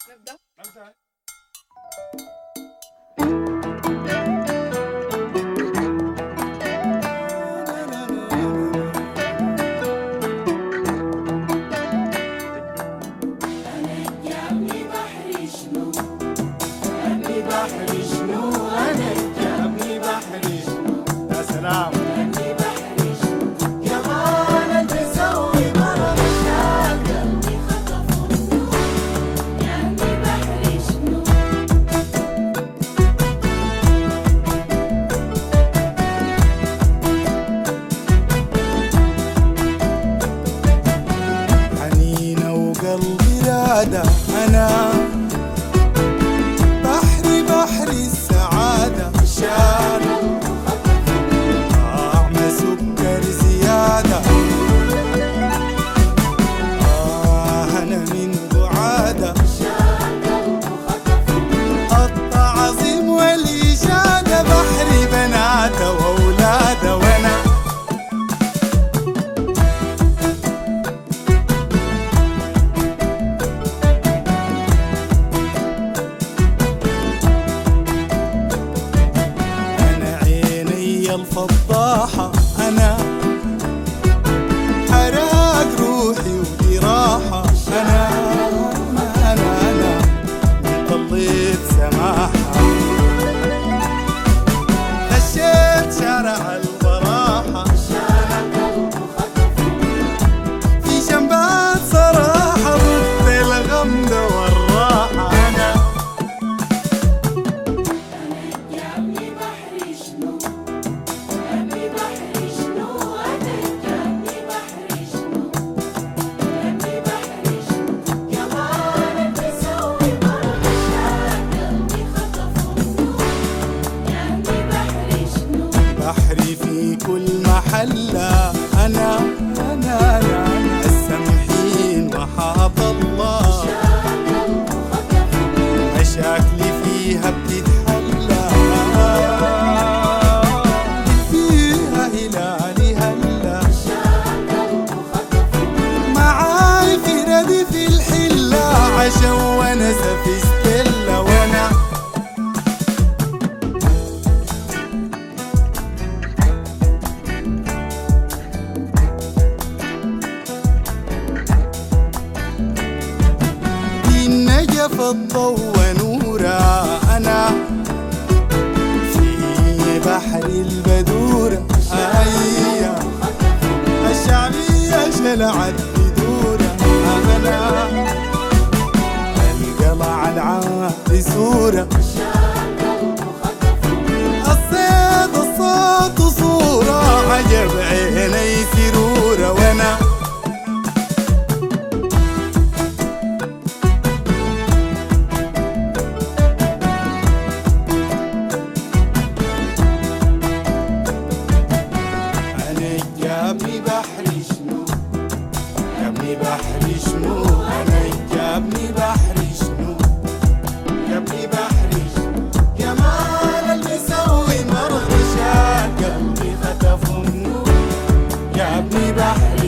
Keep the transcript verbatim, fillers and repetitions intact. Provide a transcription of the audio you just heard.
نبدأ. نبدأ. بحري شنو أنا جابني بحري شنو يا سلام جابني بحري شنو يا مان تسوي مرض الشاق قلبي خطف النور جابني بحري شنو حنينة وقلبي رادة أنا بحري السعادة شال طعم سكر زيادة آه أنا من بعادة التعظيم والإجادة بحري بناته وأولاده وأنا الفضاحة أنا حراق روحي ودي راحة أنا أنا أنا طليت سماحة خشيت شارع البراحة في جنبات صراحة ضد الغمدة والراحة أنا بحري في كل محلة أنا أنا أنا السمحين وحاط الله مشاكلي فيها بتتحلى فيها هلالي هلا معاي في ردف الحلة عشا ونسى في ستيلا وأنا نجف الضوء ونورا أنا في بحر البدورة أيا الشعبية شلعت بدورة أنا القلع العالي صورة الصيد الصوت صورة عجب عيني سرورة وأنا جابني بحري شنو جابني بحري شنو أنا جابني بحري شنو جابني بحري شنو يا مان المسوي مرض شاق قلبي خطف النور جابني بحري